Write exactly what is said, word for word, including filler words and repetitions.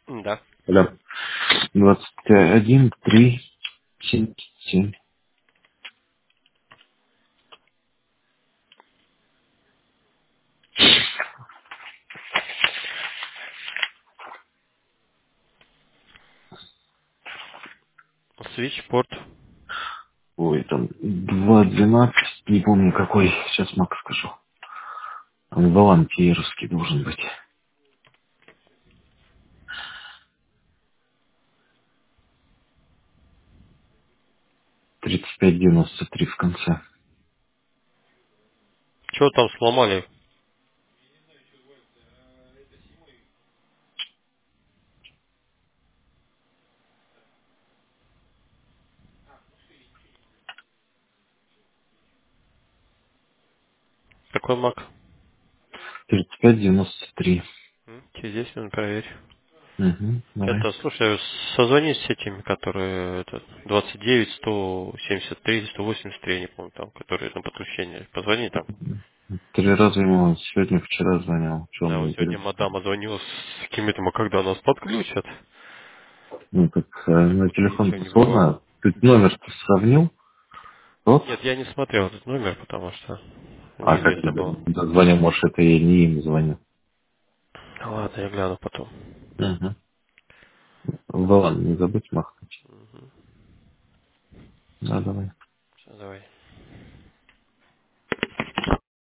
Да. Да. двадцать один, три, семь, семь. Свитчпорт. Ой, там два двенадцать, не помню какой, сейчас Макс скажу. Он волонтерский должен быть. тридцать пять девяносто три в конце. Чего там сломали? Какой мак? тридцать пять девяносто три. М, Через десять минут проверь. Угу, давай. Это, слушай, созвонись с этими, которые это, двадцать девять, сто семьдесят три, сто восемьдесят три, я не помню, там, которые на подключение. Позвони там. Три раза ему сегодня, вчера звонил. Что он Да, вот мне сегодня говорит? мадама звонила с какими-то, а когда нас подключат. Ну, так э, на телефон Ничего не выводит. сложно. Ты номер-то сравнил? Вот. Нет, я не смотрел этот номер, потому что А как ты неизвестно было. звонил? Может, это я не им звоню. Ладно, я гляну потом. Угу. Ладно, не забудь махнуть. Да, давай. Всё, давай.